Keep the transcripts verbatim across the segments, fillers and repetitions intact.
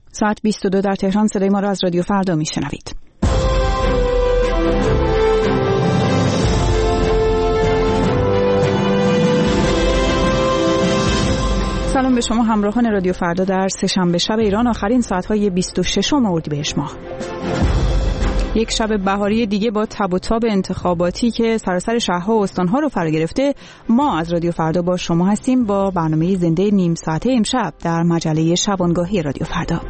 ساعت بیست و دو در تهران. صدای ما را از رادیو فردا میشنوید. سلام به شما همراهان رادیو فردا در سه‌شنبه شب ایران، آخرین ساعت‌های بیست و ششم اردیبهشت ماه. یک شب بهاری دیگه با تب و تاب انتخاباتی که سراسر شهرها و استانها رو فرا گرفته، ما از رادیو فردا با شما هستیم با برنامه زنده نیم ساعته امشب در مجله شبانگاهی رادیو فردا.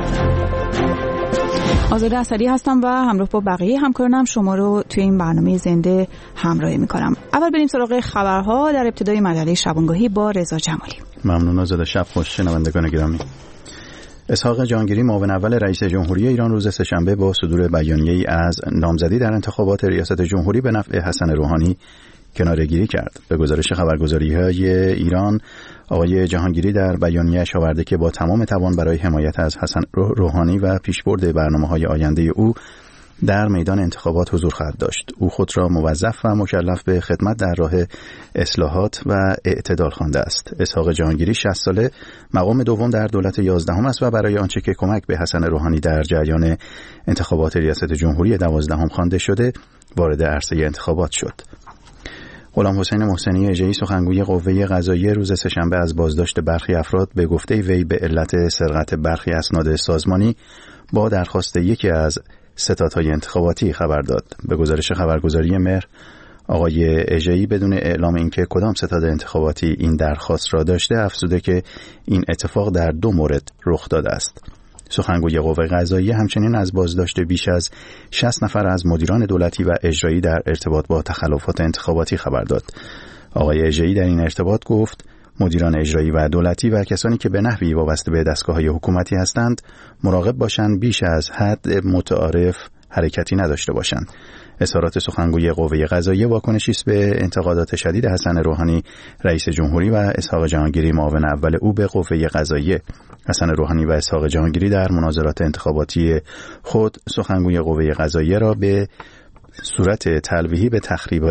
آزاده اسدی هستم و همراه با بقیه همکارانم شما رو توی این برنامه زنده همراهی می‌کنم. اول بریم سراغ خبرها در ابتدای مجله شبانگاهی با رضا جمالی. ممنون آزاده. شب خوش شنوندگان گرامی. اسحاق جهانگیری معاون اول رئیس جمهوری ایران روز سه‌شنبه با صدور بیانیه‌ای از نامزدی در انتخابات ریاست جمهوری به نفع حسن روحانی کناره‌گیری کرد. به گزارش خبرگزاری‌های ایران، آقای جهانگیری در بیانیه‌اش آورده که با تمام توان برای حمایت از حسن روحانی و پیشبرد برنامه‌های آینده او در میدان انتخابات حضور خواهد داشت. او خود را موظف و مکلف به خدمت در راه اصلاحات و اعتدال خوانده است. اسحاق جهانگیری شصت ساله، مقام دوم در دولت یازدهم است و برای آنچه که کمک به حسن روحانی در جریان انتخابات ریاست جمهوری دوازدهم خوانده شده، وارد عرصه انتخابات شد. غلام حسین محسنی اژه‌ای سخنگوی قوه قضاییه روز سه‌شنبه از بازداشت برخی افراد به گفته وی به علت سرقت برخی اسناد سازمانی با درخواست یکی از ستادهای انتخاباتی خبر داد. به گزارش خبرگزاری مهر، آقای اژه‌ای بدون اعلام اینکه کدام ستاد انتخاباتی این درخواست را داشته، افزوده که این اتفاق در دو مورد رخ داده است. سخنگوی قوه قضاییه همچنین از بازداشت بیش از شصت نفر از مدیران دولتی و اجرایی در ارتباط با تخلفات انتخاباتی خبر داد. آقای اژه‌ای در این ارتباط گفت مدیران اجرایی و دولتی و کسانی که به نحوی وابسته به دستگاه‌های حکومتی هستند مراقب باشند بیش از حد متعارف حرکتی نداشته باشند. اظهارات سخنگوی قوه قضاییه واکنشی است به انتقادات شدید حسن روحانی رئیس جمهوری و اسحاق جهانگیری معاون اول او به قوه قضاییه. حسن روحانی و اسحاق جهانگیری در مناظرات انتخاباتی خود سخنگوی قوه قضاییه را به صورت تلویحی به تخریب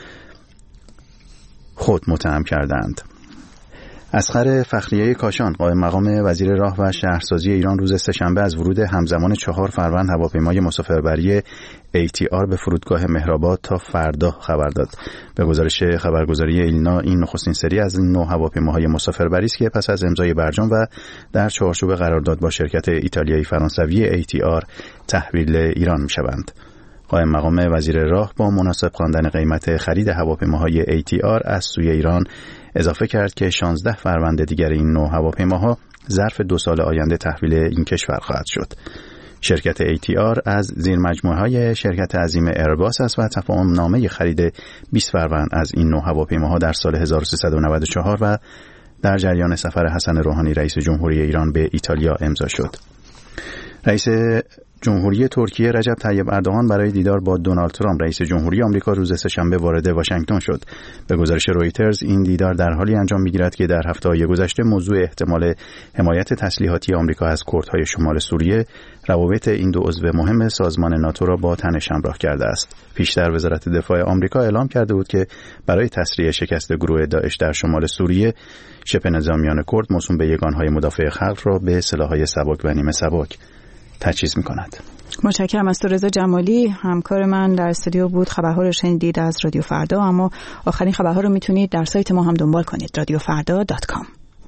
خود متهم کردند. اصغر فخریه کاشان، قائم مقام وزیر راه و شهرسازی ایران روز سه‌شنبه از ورود همزمان چهار فروند هواپیمای مسافربری ای تی آر به فرودگاه مهرآباد تا فردا خبر داد. به گزارش خبرگزاری ایلنا، این نخستین سری از نو هواپیماهای مسافربری است که پس از امضای برجام و در چارچوب قرارداد با شرکت ایتالیایی فرانسوی ای تی آر تحویل ایران می‌شوند. قائم مقام وزیر راه با مناسب خواندن قیمت خرید هواپیماهای ای تی آر از سوی ایران اضافه کرد که شانزده فروند دیگر این نوع هواپیماها ظرف دو سال آینده تحویل این کشور خواهد شد. شرکت ای تی آر از زیر مجموعه‌های شرکت عظیم ایرباس است و تفاهم نامه خرید بیست فروند از این نوع هواپیماها در سال هزار و سیصد و نود و چهار و در جریان سفر حسن روحانی رئیس جمهوری ایران به ایتالیا امضا شد. رئیس جمهوری ترکیه رجب طیب اردوغان برای دیدار با دونالد ترامپ رئیس جمهوری آمریکا روز سه‌شنبه وارد واشنگتن شد. به گزارش رویترز، این دیدار در حالی انجام می‌گیرد که در هفته‌های گذشته موضوع احتمال حمایت تسلیحاتی آمریکا از کردهای شمال سوریه روابط این دو عضو مهم سازمان ناتو را با تنش همراه کرده است. پیشتر وزارت دفاع آمریکا اعلام کرده بود که برای تسریع شکست گروه داعش در شمال سوریه، شبه نظامیان کرد موسوم به یگانهای مدافع خلق را به سلاح‌های سبک و نیمه سبک تجهیز می‌کند. متشکرم از تو رضا جمالی، همکار من در استودیو بود. خبرها رو شنیدید از رادیو فردا، اما آخرین خبرها رو میتونید در سایت ما هم دنبال کنید، رادیو فردا دات کام.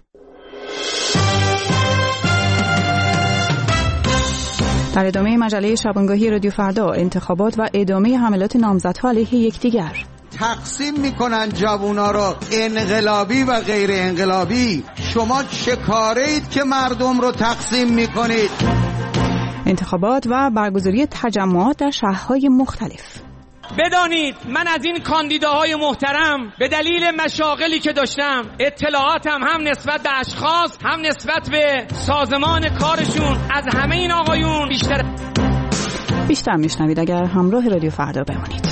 در ادامه مجله شبانگاهی رادیو فردا، انتخابات و ادامه حملات نامزدها علیه یکدیگر. تقسیم میکنن جوونا رو انقلابی و غیر انقلابی. شما چه کارید که مردم رو تقسیم میکنید؟ انتخابات و برگزاری تجمعات در شهرهای مختلف. بدانید من از این کاندیداهای محترم به دلیل مشاغلی که داشتم، اطلاعاتم هم نسبت به اشخاص هم نسبت به سازمان کارشون از همه این آقایون بیشتر بیشتر میشنوید اگر همراه رادیو فردا بمانید.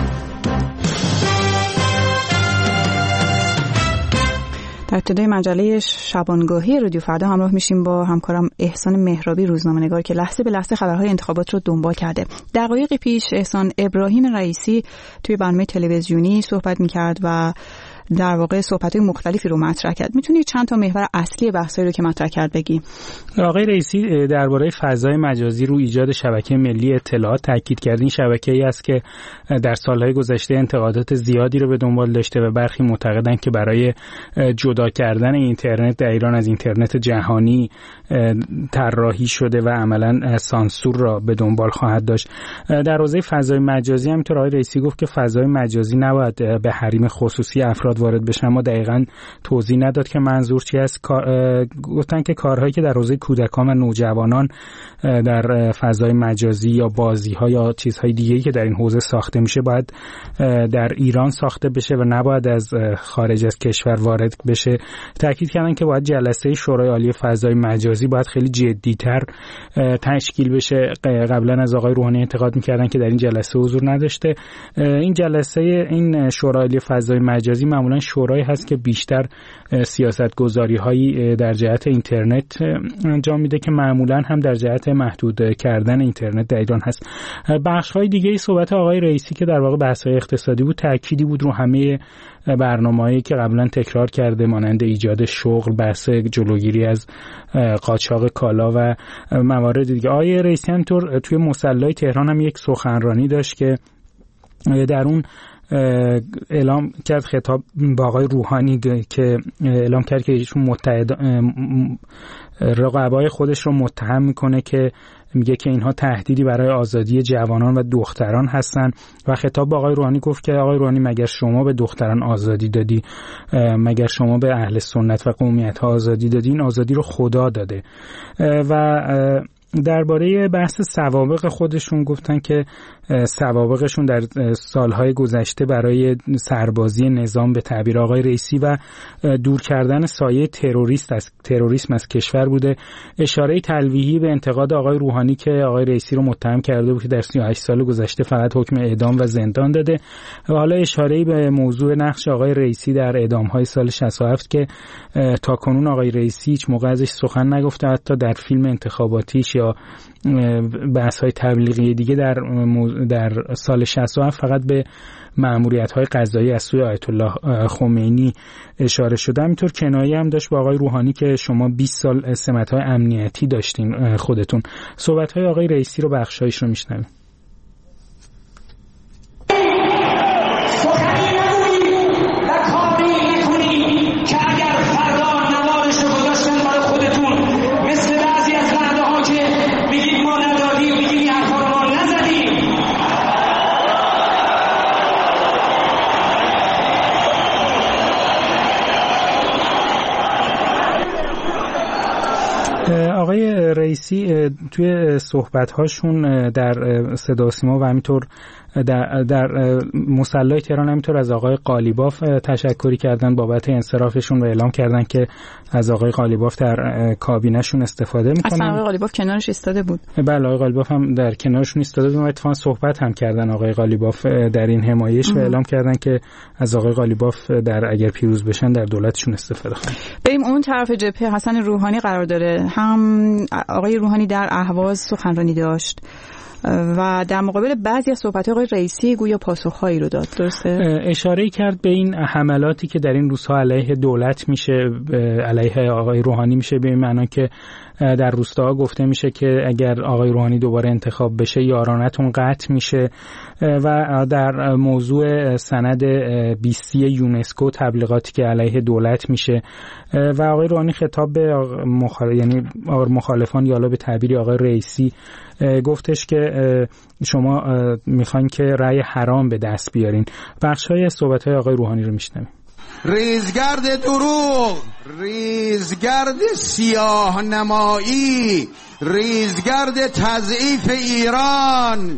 در ابتدای مجله شبانگاهی رادیو فردا همراه میشیم با همکارم احسان مهرابی، روزنامه‌نگار که لحظه به لحظه خبرهای انتخابات رو دنبال کرده. دقایقی پیش احسان ابراهیم رئیسی توی برنامه تلویزیونی صحبت میکرد و در واقع صحبت‌های مختلفی رو مطرح کرد. میتونی چند تا محور اصلی بحثایی رو که مطرح کرد بگی؟ آقای رئیسی درباره فضای مجازی رو ایجاد شبکه ملی اطلاعات تاکید کرد. این شبکه‌ای است که در سالهای گذشته انتقادات زیادی رو به دنبال داشته و برخی معتقدند که برای جدا کردن اینترنت در ایران از اینترنت جهانی طراحی شده و عملاً سانسور را به دنبال خواهد داشت. در حوزه فضای مجازی همینطور آقای رئیسی گفت که فضای مجازی نباید به حریم خصوصی افراد وارد بشه، اما دقیقاً توضیح نداد که منظور چی است. گفتن که کارهایی که در حوزه کودکان و نوجوانان در فضای مجازی یا بازی‌ها یا چیزهای دیگه‌ای که در این حوزه ساخته میشه باید در ایران ساخته بشه و نباید از خارج از کشور وارد بشه. تاکید کردن که باید جلسه شورای عالی فضای مجازی باید خیلی جدی‌تر تشکیل بشه. قبلا از آقای روحانی انتقاد می‌کردن که در این جلسه حضور نداشته. این جلسه این شورای عالی فضای مجازی معمولاً شورایی هست که بیشتر سیاست‌گذاری‌هایی در جهت اینترنت انجام میده که معمولاً هم در جهت محدود کردن اینترنت در ایران هست. بخش‌های دیگه صحبت آقای رئیسی که در واقع بحث‌های اقتصادی بود تأکیدی بود رو همه برنامه‌هایی که قبلا تکرار کرده مانند ایجاد شغل، بحث جلوگیری از قاچاق کالا و موارد دیگه. آقای رئیسی همینطور توی مصلی تهران هم یک سخنرانی داشت که در اون اعلام کرد، خطاب با آقای روحانی که اعلام کرد که ایشون متحد رقبای خودش رو متهم میکنه که میگه که اینها تهدیدی برای آزادی جوانان و دختران هستن و خطاب با آقای روحانی گفت که آقای روحانی مگر شما به دختران آزادی دادی؟ مگر شما به اهل سنت و قومیت ها آزادی دادی؟ این آزادی رو خدا داده. و درباره بحث سوابق خودشون گفتن که سوابقشون در سالهای گذشته برای سربازی نظام به تعبیر آقای رئیسی و دور کردن سایه تروریست از تروریسم از کشور بوده. اشاره تلویحی به انتقاد آقای روحانی که آقای رئیسی رو متهم کرده بود که در سی و هشت سال گذشته فقط حکم اعدام و زندان داده و حالا اشاره به موضوع نقش آقای رئیسی در اعدام‌های سال شصت و هفت که تا کنون آقای رئیسی هیچ موقع ازش سخن نگفته، حتی در فیلم انتخاباتیش یا بحث‌های تبلیغی دیگه در در سال شصت و هفت فقط به مأموریت‌های قضایی از سوی آیت الله خمینی اشاره شده. همینطور کنایه هم داشت با آقای روحانی که شما بیست سال سمت‌های امنیتی داشتین خودتون. صحبت‌های آقای رئیسی رو بخشایش رو میشنویم. آقای رئیسی توی صحبت‌هاشون در صدا و سیما و همینطور در, در مصلی تهران همینطور از آقای قالیباف تشکری کردن بابت انصرافشون و اعلام کردن که از آقای قالیباف در کابینه‌شون استفاده میکنن. اصلا آقای قالیباف کنارش ایستاده بود. بله آقای قالیباف هم در کنارشون ایستاده بود و اتفاقا صحبت هم کردن آقای قالیباف در این حمایش و اعلام کردن که از آقای قالیباف در اگر پیروز بشن در دولتشون استفاده خواهند. بریم اون طرف جبهه. حسن روحانی قرار داره، هم آقای روحانی در اهواز سخنرانی داشت و در مقابل بعضی از صحبت‌های آقای رئیسی گویا پاسخ‌هایی رو داد. درسته؟ اشاره کرد به این حملاتی که در این روزها علیه دولت میشه، علیه آقای روحانی میشه، به این معنا که در روستاها گفته میشه که اگر آقای روحانی دوباره انتخاب بشه یارانتون قطع میشه و در موضوع سند بیستی یونسکو تبلیغاتی که علیه دولت میشه و آقای روحانی خطاب به مخالف یعنی مخالفان یا به تعبیری آقای رئیسی گفتش که شما میخواین که رأی حرام به دست بیارین. بخش‌های از صحبت‌های آقای روحانی رو میشنویم. ریزگرد دروغ، ریزگرد سیاه نمایی، ریزگرد تضعیف ایران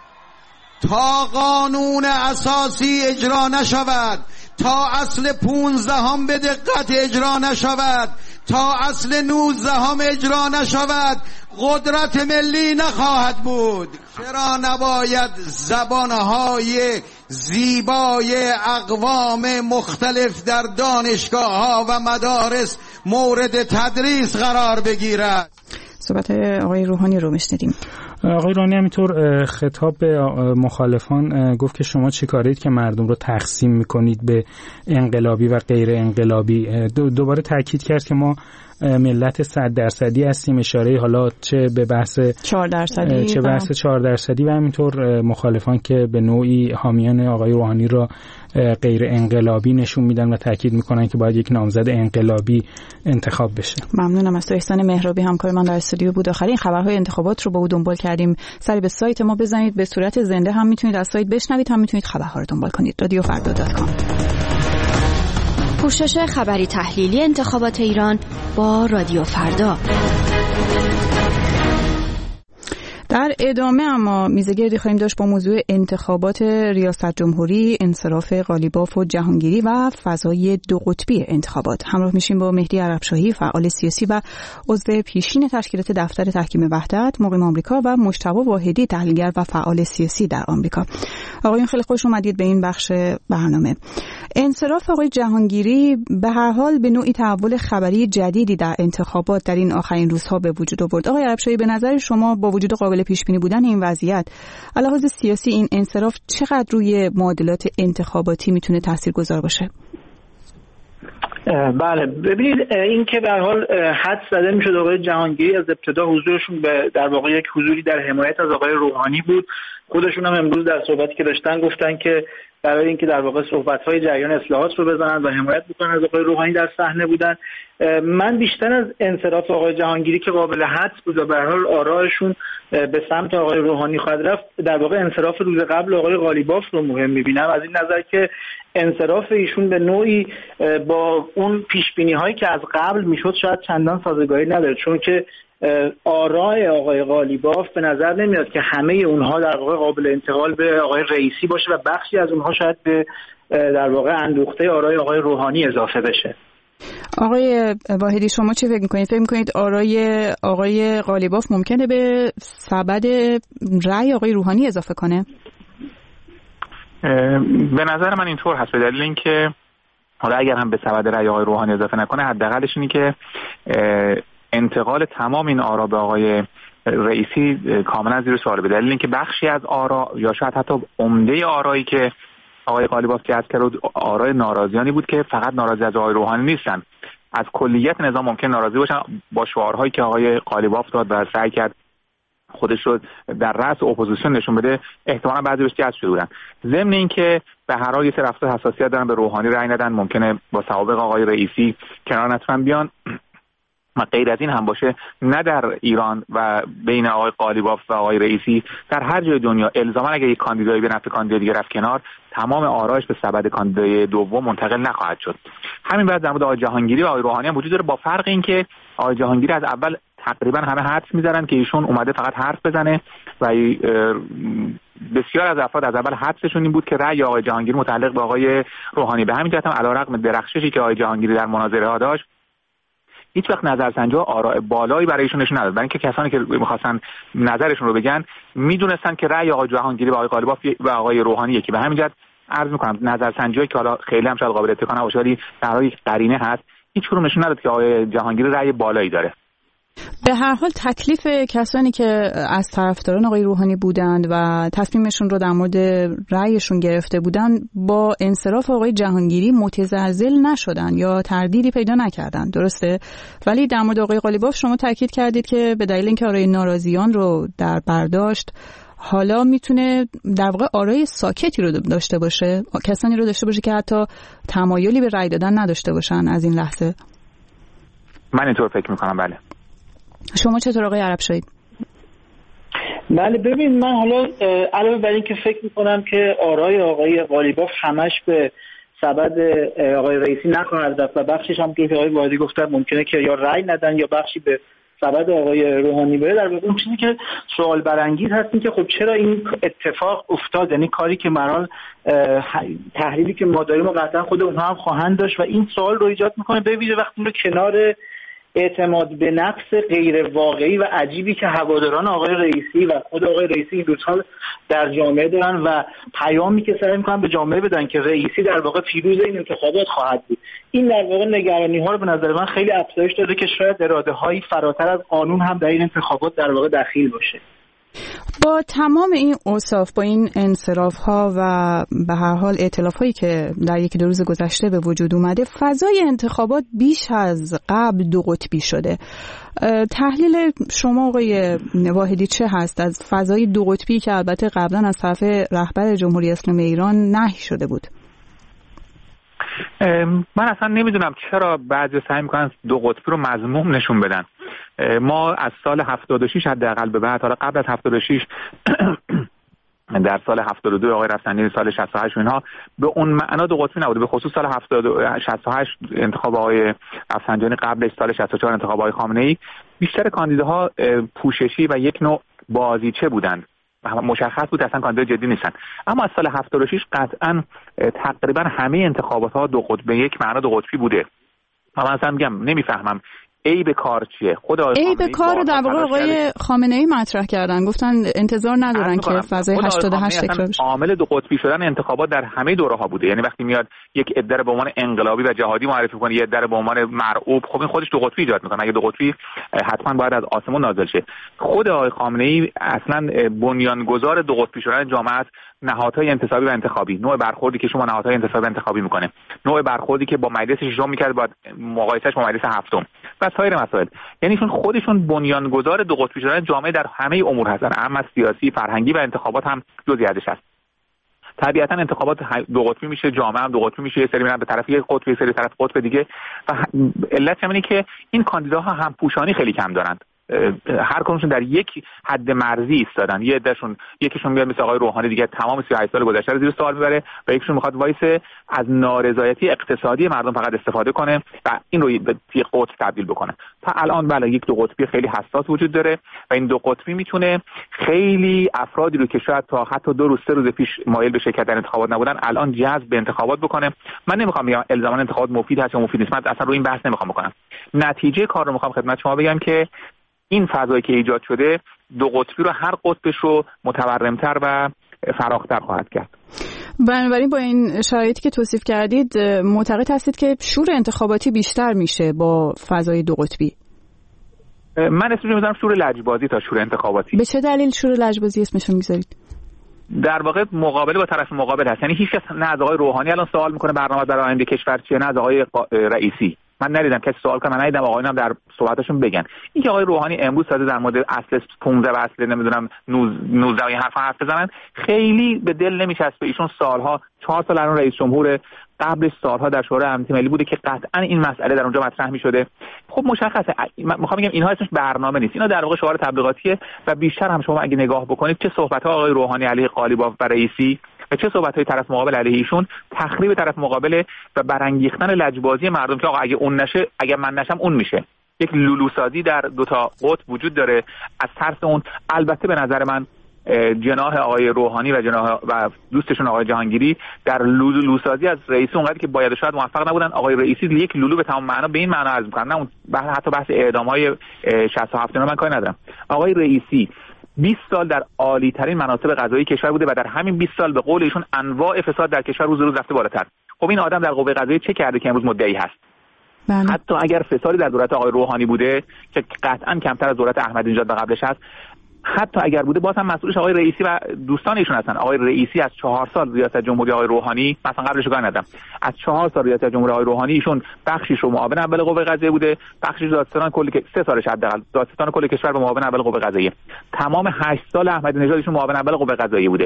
تا قانون اساسی اجرا نشود، تا اصل پونزدهم به دقت اجرا نشود، تا اصل نوزدهم اجرا نشود قدرت ملی نخواهد بود. چرا نباید زبانهای زیبای اقوام مختلف در دانشگاه ها و مدارس مورد تدریس قرار بگیرد؟ صحبت آقای روحانی رو میشنیدیم. آقای روحانی همینطور خطاب به مخالفان گفت که شما چی کارید که مردم رو تقسیم میکنید به انقلابی و غیر انقلابی. دوباره تاکید کرد که ما ملت صد درصدی هستیم، اشاره حالا چه به بحث چهار درصدی چه بحث چهار درصدی و همینطور مخالفان که به نوعی حامیان آقای روحانی را غیر انقلابی نشون میدن و تاکید میکنن که باید یک نامزد انقلابی انتخاب بشه. ممنونم از تو. احسان مهرابی همکار من در استودیو بود. آخرین خبرهای انتخابات رو با او دنبال کردیم. سری به سایت ما بزنید، به صورت زنده هم میتونید از سایت بشنوید، هم میتونید خبرها رو دنبال کنید. رادیو فردا دات کام. پوشش خبری تحلیلی انتخابات ایران با رادیو فردا. در ادامه اما میزگردی خواهیم داشت با موضوع انتخابات ریاست جمهوری، انصراف قالیباف و جهانگیری و فضای دو قطبی انتخابات. همراه میشیم با مهدی عربشاهی، فعال سیاسی و عضو پیشین تشکیلات دفتر تحکیم وحدت مقیم آمریکا و مجتبی واحدی، تحلیلگر و فعال سیاسی در آمریکا. آقایون خیلی خوش اومدید به این بخش برنامه. انصراف آقای جهانگیری به هر حال به نوعی تحول خبری جدیدی در انتخابات در این آخرین روزها به وجود آورد. آقای عربشاهی، به نظر شما با وجود قابل پیش بینی بودن این وضعیت، علاوه سیاسی این انصراف چقدر روی معادلات انتخاباتی میتونه تاثیرگذار باشه؟ بله، ببینید این که به هر حال حد زده میشد آقای جهانگیری از ابتدا حضورشون به در واقع یک حضوری در حمایت از آقای روحانی بود. خودشون هم امروز در صحبتی که داشتن گفتن که برای اینکه در واقع صحبت‌های جریان اصلاحات رو بزنن و حمایت بکنن از آقای روحانی در صحنه بودن. من بیشتر از انصراف آقای جهانگیری که قابل حدس بود و به هر حال آرایشون به سمت آقای روحانی خواهد رفت، در واقع انصراف روز قبل آقای قالیباف رو مهم می‌بینم، از این نظر که انصراف ایشون به نوعی با اون پیش‌بینی‌هایی که از قبل میشد شاید چندان سازگاری نداره، چون که آرای آقای قالیباف به نظر نمیاد که همه اونها در واقع قابل انتقال به آقای رئیسی باشه و بخشی از اونها شاید به در واقع اندوخته آرای آقای روحانی اضافه بشه. آقای واحدی شما چی فکر میکنید؟ فکر میکنید آرای آقای قالیباف ممکنه به سبد رأی آقای روحانی اضافه کنه؟ به نظر من اینطور هست، به دلیل اینکه حالا اگر هم به سبد رأی آقای روحانی اضافه نکنه، حداقلش اینه که انتقال تمام این آرا به آقای رئیسی کاملا زیر سوال، به دلیل اینکه بخشی از آرا یا شاید حتی عمده آرایی که آقای قالیباف جذب کرد آرای ناراضیانی بود که فقط ناراضی از آقای روحانی نیستن، از کلیت نظام ممکن ناراضی باشن با شعارهایی که آقای قالیباف داد و سعی کرد خودش رو در رأس اپوزیسیون نشون بده، احتمالاً بعضی بهش جذب شده بودن. ضمن اینکه به هر حال یه سری افراد حساسیت دارن به روحانی رأی ندن، ممکنه با سوابق آقای رئیسی کنار نتونن بیان و غیر از این هم باشه، نه در ایران و بین آقای قالیباف و آقای رئیسی، در هر جای دنیا الزاما اگه یک کاندیدایی به نفع کاندیدای دیگه رفت کنار، تمام آرایش به سبد کاندیدای دوم منتقل نخواهد شد. همین وضع در مورد آقای جهانگیری و آقای روحانی هم وجود داره، با فرق این که آقای جهانگیری از اول تقریبا همه حدس می‌زدن که ایشون اومده فقط حرف بزنه و بسیار از افراد از اول حدسشون این بود که رأی آقای جهانگیری متعلق به آقای روحانی. به همین جهت هم علیرغم درخششی که آقای جهانگیری در مناظره‌ها داشت، هیچ وقت نظرسنجی‌ها آراء بالایی برای ایشون نشون نداد، برای اینکه کسانی که می‌خواستن نظرشون رو بگن میدونستن که رأی آقای جهانگیری و آقای قالیباف و آقای روحانی یکی. به همین جهت عرض می‌کنم نظرسنجی‌هایی که حالا خیلی هم شاید قابل اتکا نباشه ولی در حال قرینه هست، هیچ کدوم نشون نداد که آقای جهانگیری رأی بالایی داره. به هر حال تکلیف کسانی که از طرفداران آقای روحانی بودند و تصمیمشون رو در مورد رأیشون گرفته بودند با انصراف آقای جهانگیری متزلزل نشدن یا تردیدی پیدا نکردن، درسته؟ ولی در مورد آقای قالیباف شما تاکید کردید که به دلیل اینکه آرای ناراضیان رو در برداشت، حالا میتونه در واقع آرای ساکتی رو داشته باشه، کسانی رو داشته باشه که حتی تمایلی به رأی دادن نداشته باشن از این لحظه. من اینطور فکر میکنم. بله. شما چطور آقای عربشاهی؟ بله، ببین من حالا علاوه بر این که فکر میکنم که آرای آقای قالیباف همش به سبد آقای رئیسی نخواهد رفت و بخشش هم که آقای واحدی گفتن ممکنه که یا رأی ندن یا بخشی به سبد آقای روحانی بره، در واقع اون چیزی که سوال برانگیز هست این که خب چرا این اتفاق افتاد، یعنی کاری که مرال تحلیلی که ما داریم و قطعا خود اونها هم خواهند داشت و این سوال رو ایجاد میکنه به ویژه وقتی رو کنار اعتماد به نفس غیر واقعی و عجیبی که هواداران آقای رئیسی و خود آقای رئیسی این دو سال در جامعه دارن و پیامی که سعی می‌کنن به جامعه بدن که رئیسی در واقع پیروز این انتخابات خواهد بود. این در واقع نگرانی ها رو به نظر من خیلی افزایش داده که شاید اراده هایی فراتر از قانون هم در این انتخابات در واقع دخیل باشه. با تمام این اوصاف، با این انصراف ها و به هر حال ائتلاف هایی که در یکی دو روز گذشته به وجود اومده، فضای انتخابات بیش از قبل دو قطبی شده. تحلیل شما آقای واحدی چه هست از فضای دو قطبی که البته قبلا از طرف رهبر جمهوری اسلامی ایران نهی شده بود؟ من اصلا نمیدونم چرا بعضی سعی میکنن دو قطبی رو مذموم نشون بدن. ما از سال هفتاد و شش حداقل به بعد، حالا قبل از هفتاد و شش در سال هفتاد و دو آقای رفسنجانی، سال شصت و هشت اینها به اون معنا دو قطبی نبوده. به خصوص سال هفتاد و شصت و هشت انتخاب آقای رفسنجانی، قبلش سال شصت و چهار انتخاب آقای خامنه‌ای، بیشتر کاندیداها پوششی و یک نوع بازیچه بودند. مشخص بود اصلا کاندیدا جدی نیستن. اما از سال هفتاد و شش قطعا تقریبا همه انتخابات ها دو قطبی، به یک معنا دو قطبی بوده. من اصلا میگم نمیفهمم عیب کار چیه. خود آقای عیب کار رو در واقع آقای خامنه‌ای مطرح کردن، گفتن انتظار ندارن که فضای هشتاد و هشت تکرار بشه. عامل دو قطبی شدن انتخابات در همه دوره‌ها بوده. یعنی وقتی میاد یک عده رو به عنوان انقلابی و جهادی معرفی کنه، یک عده رو به عنوان مرعوب، خب این خودش دو قطبی ایجاد میکنه. اگه دو قطبی حتما باید از آسمون نازل شه. خود آقای خامنه‌ای اصلا بنیانگذار دو قطبی شدن جامعه است. نهادهای انتصابی و انتخابی، نوع برخوردی که شما نهادهای انتصابی و انتخابی میکنه، نوع برخوردی که با مجلس ششم میکرد با مقایسهش با مجلس هفتم و سایر مسائل. یعنی چون خودشون بنیانگذار دو قطبی شدن جامعه در همه امور هستن، اما سیاسی، فرهنگی و انتخابات هم جزئی ازش هست. طبیعتا انتخابات دو قطبی میشه، جامعه هم دو قطبی میشه، یه سری میرن به طرف یک قطب، یه سری طرف قطب دیگه. و علت اینه که این کاندیداها هم پوشانی خیلی کم دارند. هر کدومشون در یک حد مرزی ایستادن. یه عدهشون، یکیشون میاد مثل آقای روحانی دیگه تمام سی و هشت سال گذشته رو زیر سوال میبره و یکیشون میخواد وایس از نارضایتی اقتصادی مردم فقط استفاده کنه و این رو به یک قطب تبدیل بکنه. تا الان بله یک دو قطبی خیلی حساس وجود داره و این دو قطبی میتونه خیلی افرادی رو که شاید تا حتی دو روز سه روز پیش مایل به شرکت در انتخابات نبودن الان جذب به انتخابات بکنه. من نمیخوام بگم الزاما انتخابات مفید هست یا مفید نیست، من اصلا رو این بحث نمیخوام بکنم. نتیجه کار رو میخوام خدمت شما بگم که این فضایی که ایجاد شده دو قطبی رو هر قطبش رو متورمتر و فراختر خواهد کرد. بنابراین با این شرایطی که توصیف کردید معتقد هستید که شور انتخاباتی بیشتر میشه با فضای دو قطبی؟ من اسمش میذارم شور لجبازی تا شور انتخاباتی. به چه دلیل شور لجبازی اسمشو میذارید؟ در واقع مقابله با طرف مقابل هست. یعنی هیچ کس نه از آقای روحانی الان سوال میکنه برنامه برای آینده کشور چیه، نه از آقای رئیسی. من ندیدم کسی سوال کنه، من ندیدم آقایون هم در صحبتاشون بگن. اینکه آقای روحانی امروز ساده در مورد اصل پانزده و اصل نمیدونم نوزده و این حرفا حرف بزنن، خیلی به دل نمیچسبه. ایشون سالها چهار سال الان رئیس جمهور، قبلش سالها در شورای امنیت ملی بوده که قطعا این مسئله در اونجا مطرح می‌شده. خب مشخصه، میخوام بگم اینها اسمش برنامه نیست، اینا در واقع شعار تبلیغاتیه و بیشتر هم شما اگه نگاه بکنید چه صحبت‌ها آقای روحانی علیه قالیباف و رئیسی و چه صحبت‌های طرف مقابل علیه ایشون، تخریب طرف مقابل و برانگیختن لجبازی مردم که آقا اگه اون نشه، اگه من نشم اون میشه. یک لولوسازی در دو تا قطب وجود داره از ترس اون. البته به نظر من جناح آقای روحانی و جناح و دوستشون آقای جهانگیری در لولوسازی از رئیسی اونقدر که باید شاید موفق نبودن. آقای رئیسی یک لولو به تمام معنا به این معنا عرض می‌کنم، نه اون بحث حتی بحث اعدام‌های شصت و هفت من کاری ندارم. آقای رئیسی بیست سال در عالی ترین مناصب قضایی کشور بوده و در همین بیست سال به قول ایشون انواع فساد در کشور روز روز رفته بالاتر. خب این آدم در قوه قضاییه چه کرده که امروز مدعی هست؟ بله. حتی اگر فسادی در دولت آقای روحانی بوده که قطعا کمتر از دولت احمدی نژاد و قبلش هست، حتی اگر بوده باز هم مسئولش آقای رئیسی و دوستان ایشون هستن. آقای رئیسی از چهار سال ریاست جمهوری آقای روحانی، مثلا قبلش کار ندادم، از چهار سال ریاست جمهوری آقای روحانی ایشون بخشیش رو معاون اول قوه قضاییه بوده، بخشیش دادستان کل که سه سالش حداقل دادستان کل کشور به معاون اول قوه قضاییه. تمام هشت سال احمدی نژاد ایشون معاون اول قوه قضاییه بوده.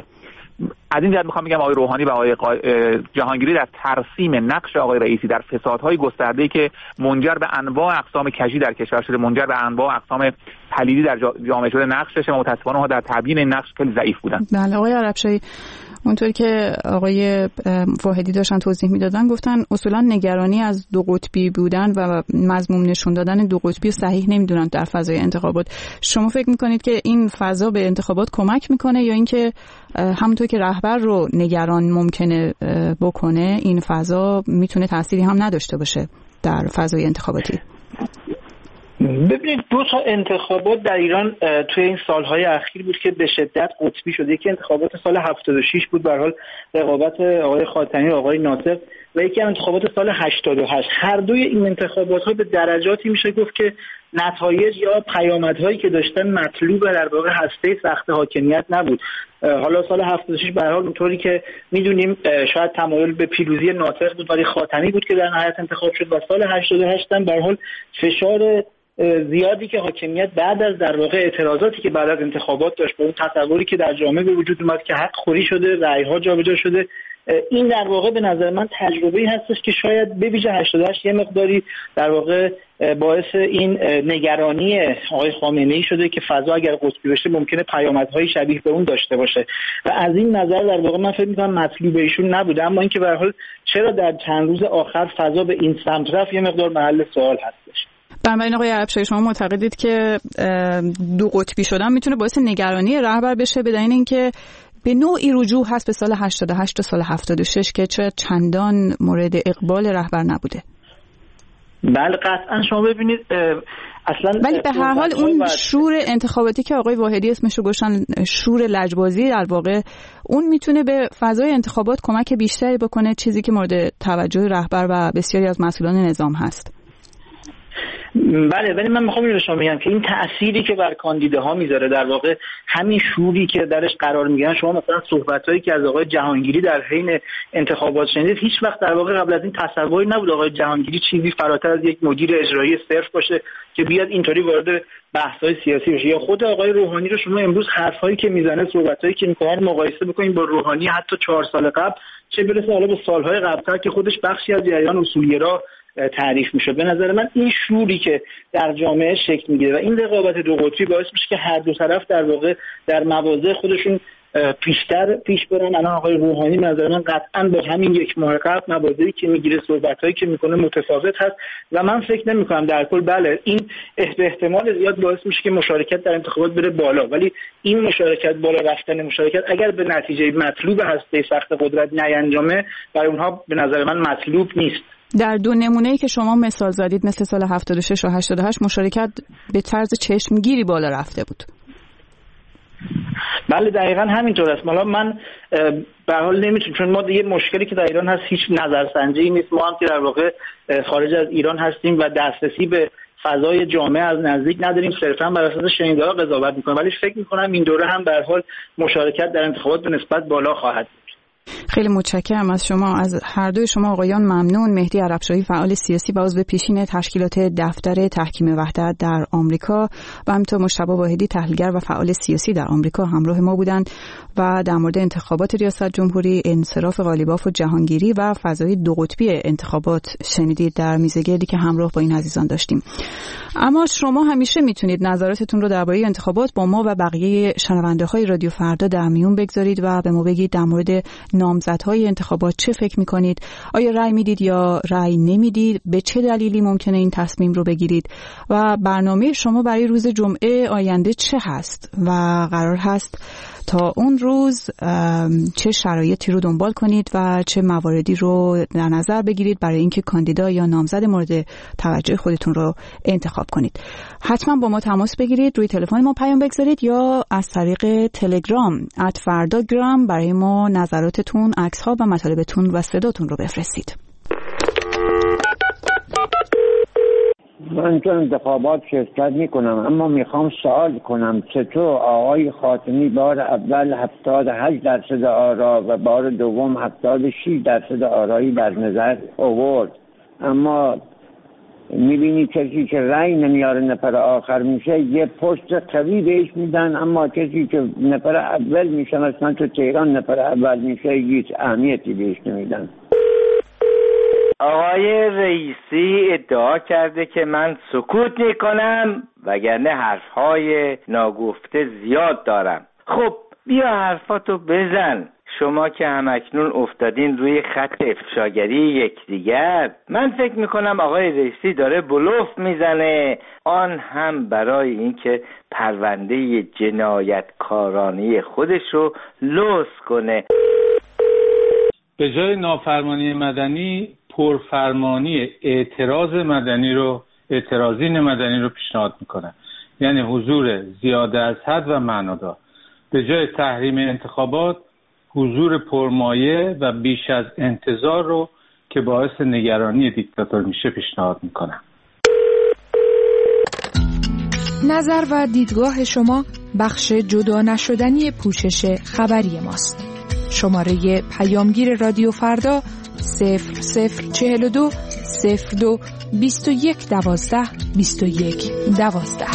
از این جهت میخوام بگم آقای روحانی و آقای جهانگیری در ترسیم نقش آقای رئیسی در فسادهای گسترده‌ای که منجر به انواع اقسام کژی در کشور شده، منجر به انواع اقسام پلیدی در جامعه شده نقش داشته و متأسفانه ها در تبیین این نقش خیلی ضعیف بودن. بله آقای عربشاهی، اونطور که آقای واحدی داشتن توضیح میدادن گفتن اصولا نگرانی از دو قطبی بودن و مضموم نشون دادن دو قطبی صحیح نمیدونن در فضای انتخابات. شما فکر میکنید که این فضا به انتخابات کمک میکنه یا اینکه همونطور که رهبر رو نگران ممکنه بکنه این فضا میتونه تأثیری هم نداشته باشه در فضای انتخاباتی؟ ببینید دو تا انتخابات در ایران توی این سالهای اخیر بود که به شدت قطبی شده. یکی انتخابات سال هفتاد و شش بود، به هر حال رقابت آقای خاتمی و آقای ناصر، و یکی انتخابات سال هشتاد و هشت. هر دوی این انتخابات ها به درجاتی میشه گفت که نتایج یا پیامدهایی که داشتن مطلوب در واقع هسته سخت حاکمیت نبود. حالا سال هفتاد و شش به هر حال اونطوری که میدونیم شاید تمایل به پیروزی ناصر بود ولی خاتمی بود که در نهایت انتخاب شد، و سال هشتاد و هشت هم به هر حال فشار زیادی که حاکمیت بعد از در واقع اعتراضاتی که بعد از انتخابات داشت، با اون تصوری که در جامعه به وجود اومد که حق خوری شده، رأی‌ها جابجا شده، این در واقع به نظر من تجربه‌ای هستش که شاید به ویژه هشتاد و هشت یه مقداری در واقع باعث این نگرانی آقای خامنه‌ای شده که فضا اگر قطبی بشه ممکنه پیامدهای شبیه به اون داشته باشه، و از این نظر در واقع من فکر می‌کنم مطلوب ایشون نبوده. اما اینکه به هر حال چرا در چند روز آخر فضا به این سمت رفت یه مقدار محل سوال هستش. بنابراین آقای عربشاهی شما معتقدید که دو قطبی شدن میتونه باعث نگرانی رهبر بشه، به دلیل اینکه به نوعی رجوع هست به سال هشتاد و هشت و سال هفتاد و شش که چه چندان مورد اقبال رهبر نبوده؟ بله قطعا. شما ببینید اصلا ولی به هر حال اون شور انتخاباتی که آقای واحدی اسمشو گذاشتن شور لجبازی، در واقع اون میتونه به فضای انتخابات کمک بیشتری بکنه، چیزی که مورد توجه رهبر و بسیاری از مسئولان نظام هست. بله، ولی من میخوام اینو شما بگم که این تأثیری که بر کاندیداها میذاره در واقع همین شوری که درش قرار میگیرن. شما مثلا صحبتایی که از آقای جهانگیری در حین انتخابات شنیدید، هیچ وقت در واقع قبل از این تصوری نبود آقای جهانگیری چیزی فراتر از یک مدیر اجرایی صرف باشه که بیاد اینطوری وارد بحث‌های سیاسی بشه. یا خود آقای روحانی رو شما امروز حرفایی که میزنه، صحبتایی که میکنه مقایسه بکنید با روحانی حتی چهار سال قبل، چه برسه حالا به سالهای قبل‌تر که خودش بخشی از جریان اصولگرا تعریف میشه. به نظر من این شوری که در جامعه شکل میگیره و این رقابت دو قطبی باعث میشه که هر دو طرف در واقع در مواضع خودشون پیشتر پیش برن. الان آقای روحانی به نظر من قطعا با همین یک ماه قبل مواضعی که میگیره، صحبتایی که میکنه متفاوت هست و من فکر نمیکنم در کل بله این به احتمال زیاد باعث میشه که مشارکت در انتخابات بره بالا، ولی این مشارکت بالا رفتن مشارکت اگر به نتیجه مطلوب هسته سخت قدرت نینجامه، برای اونها به نظر من مطلوب نیست. در دو نمونه‌ای که شما مثال زدید مثل سال هفتاد و شش و هشتاد و هشت مشارکت به طرز چشمگیری بالا رفته بود. بله دقیقاً همینطور است. حالا من به هر حال نمیتونم، چون ما یه مشکلی که در ایران هست هیچ نظرسنجی نیست. ما هم که در واقع خارج از ایران هستیم و دسترسی به فضای جامعه از نزدیک نداریم، صرفاً بر اساس شنیده‌ها قضاوت می‌کنیم، ولی فکر می‌کنم این دوره هم به هر حال مشارکت در انتخابات به نسبت بالا خواهد بود. خیلی متشکرم از شما، از هر دوی شما آقایان ممنون. مهدی عربشاهی فعال سیاسی و عضو پیشین تشکیلات دفتر تحکیم وحدت در آمریکا و همینطور مجتبی واحدی تحلیلگر و فعال سیاسی در آمریکا همراه ما بودند و در مورد انتخابات ریاست جمهوری، انصراف قالیباف و جهانگیری و فضای دو قطبی انتخابات شنیدید در میزگردی که همراه با این عزیزان داشتیم. اما شما همیشه میتونید نظراتتون رو درباره انتخابات با ما و بقیه شنونده‌های رادیو فردا در میون بگذارید و به ما بگید در مورد نامزدهای انتخابات چه فکر میکنید؟ آیا رأی میدید یا رأی نمیدید؟ به چه دلیلی ممکنه این تصمیم رو بگیرید؟ و برنامه شما برای روز جمعه آینده چه هست؟ و قرار هست تا اون روز چه شرایطی رو دنبال کنید و چه مواردی رو در نظر بگیرید برای اینکه کاندیدا یا نامزد مورد توجه خودتون رو انتخاب کنید. حتما با ما تماس بگیرید، روی تلفن ما پیام بگذارید یا از طریق تلگرام ات فرداگرام برای ما نظراتتون، عکس‌ها و مطالبتون و صداتون رو بفرستید. من تو انتخابات شرکت میکنم، اما میخوام سوال کنم چطور آقای خاتمی بار اول هفتاد و هشت درصد آرا و بار دوم هفتاد و شش درصد آرایی در نظر آورد، اما میبینی کسی که رأی نمیاره نفر آخر میشه یه پست قوی بهش میدن، اما کسی که نفر اول میشه مثلا تو تهران نفر اول میشه هیچ اهمیتی بهش نمیدن. آقای رئیسی ادعا کرده که من سکوت میکنم وگرنه حرفهای ناگفته زیاد دارم. خب بیا حرفاتو بزن، شما که همکنون افتادین روی خط افشاگری یکدیگر. من فکر میکنم آقای رئیسی داره بلوف میزنه، آن هم برای اینکه پرونده جنایتکارانه خودش رو لوث کنه. به جای نافرمانی مدنی پرفرمانی اعتراض مدنی رو اعتراضین مدنی رو پیشنهاد میکنم، یعنی حضور زیاده از حد و معنادار. به جای تحریم انتخابات حضور پرمایه و بیش از انتظار رو که باعث نگرانی دیکتاتور میشه پیشنهاد میکنم. نظر و دیدگاه شما بخش جدا نشدنی پوشش خبری ماست. شماره پیامگیر رادیو فردا صفر صفر چهل و دو صفر دو بیست و یک دوازده بیست و یک دوازده.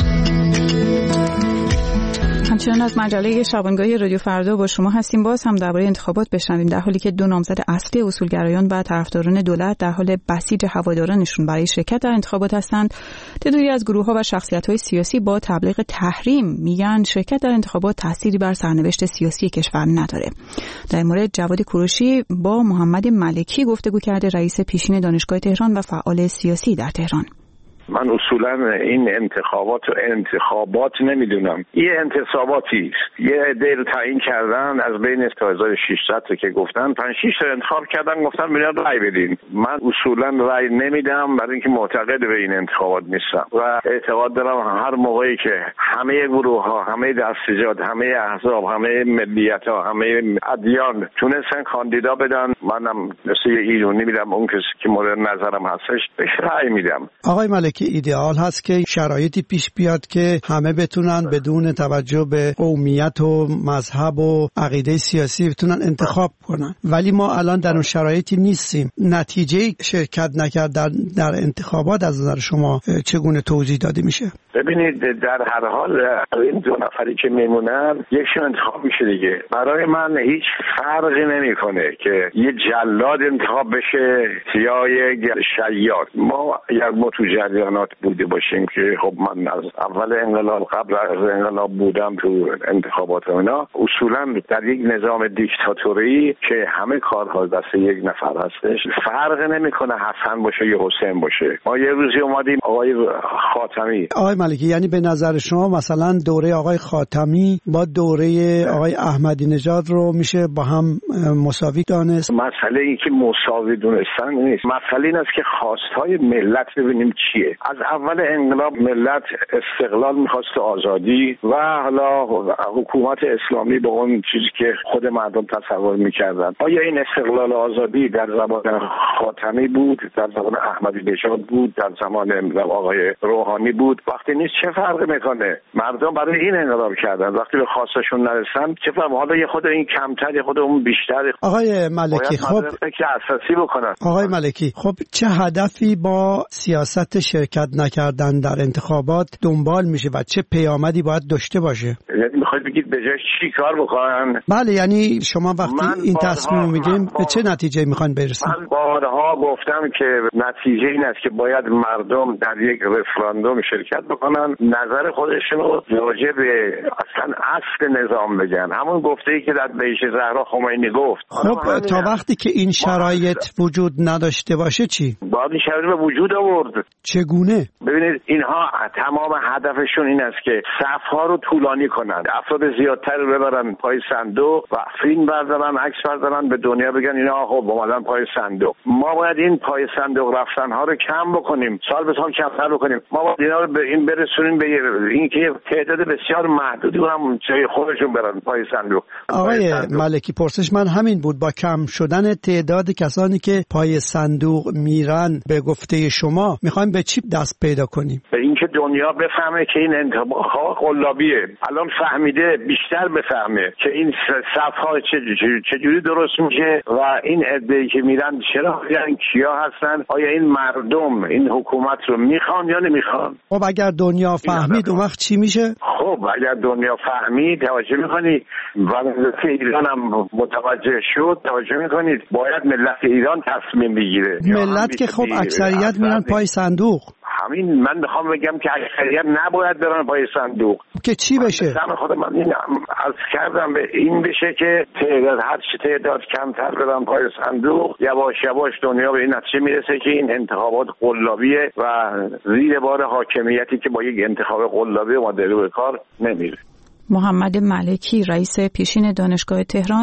همچنان از مجله شبانگاهی رادیو فردا با شما هستیم. باز هم درباره انتخابات بشنویم. در حالی که دو نامزد اصلی اصولگرایان و طرفداران دولت در حال بسیج هوادارانشون برای شرکت در انتخابات هستند، تعدادی از گروه‌ها و شخصیت‌های سیاسی با تبلیغ تحریم میگن شرکت در انتخابات تأثیری بر سرنوشت سیاسی کشور نداره. در این مورد جواد کوروشی با محمد ملکی گفتگو کرده، رئیس پیشین دانشگاه تهران و فعال سیاسی در تهران. من اصولا این انتخابات و انتخابات نمیدونم، یه انتصاباتی است. یه عده رو تعیین کردن از بین تا هزار و ششصد که گفتن پنج شش تا انتخاب کردن، گفتن میاد رأی بدین. من اصولا رأی نمیدم برای اینکه معتقد به این انتخابات نیستم و اعتقاد دارم هر موقعی که همه گروه ها، همه دستجات، همه احزاب، همه ملیت ها، همه ادیان تونستن کاندیدا بدن، منم مثل یه ایرانی میدم اون کسی که مورد نظرم هستش بهش رأی میدم. آقای ملکی، ایدئال هست که شرایطی پیش بیاد که همه بتونن بدون توجه به قومیت و مذهب و عقیده سیاسی بتونن انتخاب کنن، ولی ما الان در اون شرایطی نیستیم. نتیجه شرکت نکردن در انتخابات از نظر شما چگونه توضیح داده میشه؟ ببینید در هر حال این دو نفری که میمونن یکشون انتخاب میشه دیگه. برای من هیچ فرقی نمیکنه که یه جلاد انتخاب بشه یا یک شیاد. ما اگر ما تو جریانات بوده باشیم که خب من از اول انقلاب قبل از انقلاب بودم تو انتخابات اینا، اصولا در یک نظام دیکتاتوری که همه کارها دست یک نفر هستش فرق نمیکنه حسن باشه یا حسین باشه. ما یه روزی اومدیم آقای خاتمی. آقای ملکی، یعنی به نظر شما مثلا دوره آقای خاتمی با دوره آقای احمدی نژاد رو میشه با هم مساوی دانست؟ مسئله این که مساوی دونستن نیست، مسئله این است که خواستهای ملت ببینیم چیه. از اول انقلاب ملت استقلال میخواست، آزادی، و حالا حکومت اسلامی به اون چیزی که خود مردم تصور میکردن. آیا این استقلال و آزادی در زمان خاتمی بود، در زمان احمدی نژاد بود، در زمان آقای روحانی بود؟ وقتی نیست چه فرقی میکنه؟ مردم برای این انقلاب کردن، وقتی به خواستشون نرسن چه فرق؟ حالا یه خود این کمتر یه خود اون بیشتر. آقای ملکی خب فکر اساسی بکنن. آقای ملکی خب چه هدفی با سیاست شرکت نکردن در انتخابات دنبال میشه و چه پیامدی باید داشته باشه؟ یعنی میخواید بگید به جای چی کار بکنن؟ بله، یعنی شما وقتی این تصمیم میگیریم به چه نتیجه میخوان برسن؟ من بارها گفتم که نتیجه این است که باید مردم در یک رفراندوم شرکت بکنن، نظر خودشون رو راجع به اصلا اصل نظام بگن، همون گفته‌ای که در بیش زهرا خمینی گفت. خب تا وقتی که این شرایط وجود نداشته باشه چی؟ باید این شرایط به وجود آورد. چگونه؟ ببینید اینها تمام هدفشون این است که صف‌ها رو طولانی کنند، افراد زیادتر رو ببرن پای صندوق و فیلم بردارن، عکس بردارن، به دنیا بگن اینا خب اومدن پای صندوق. ما باید این پای صندوق رفتن‌ها رو کم بکنیم، سال به سال کمتر بکنیم. ما باید اینا رو به این برسونیم به اینکه تعداد بسیار محدودی هم جای خودشون برن پای صندوق. آقای صندوق. ملکی، پرسش من همین بود، با کم شدن تعداد کسانی که پای صندوق میرن به گفته شما میخوایم به چی دست پیدا کنیم؟ به اینکه دنیا بفهمه که این انتخابات قلابیه. الان فهمیده، بیشتر بفهمه که این صف‌ها چجوری درست میشه و این عده‌ای که میرن چرا میرن، کیا هستن، آیا این مردم این حکومت رو میخوان یا نمیخوان. خب اگر دنیا فهمید اون وقت چی میشه؟ خب اگر دنیا فهمید، توجه میکنید وضعیت ایران هم متوجه شد، توجه میکنید باید ملت ایران تصمیم بگیره. ملت که خب اکثریت میرن پای صندوق. همین من میخوام بگم که اکثریت نباید برن پای صندوق. که چی بشه؟ من خود من این عرض کردم به این بشه که تعداد هر چی تعداد کمتر برن پای صندوق، یواش یواش دنیا به این نتیجه میرسه که این انتخابات قلابیه و زیر بار حاکمیتی که با یک انتخاب قلابی اومده رو به کار نمیره. محمد ملکی، رئیس پیشین دانشگاه تهران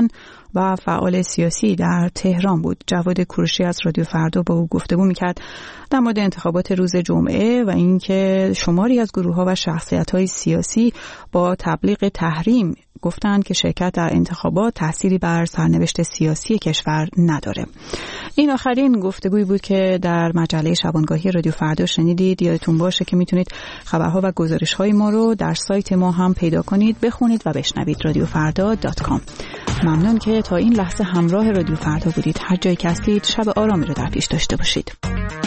و فعال سیاسی در تهران بود. جواد کوروشی از رادیو فردا با او گفتگو میکرد در مورد انتخابات روز جمعه و اینکه شماری از گروه‌ها و شخصیت‌های سیاسی با تبلیغ تحریم گفتند که شرکت در انتخابات تأثیری بر سرنوشت سیاسی کشور نداره. این آخرین گفتگویی بود که در مجله شبانگاهی رادیو فردا شنیدید. یادتون باشه که میتونید خبرها و گزارش‌های ما رو در سایت ما هم پیدا کنید، بخونید و بشنوید. رادیو فردا دات کام. ممنون که تا این لحظه همراه رادیو فردا بودید. هر جایی که هستید شب آرامی رو در پیش داشته باشید.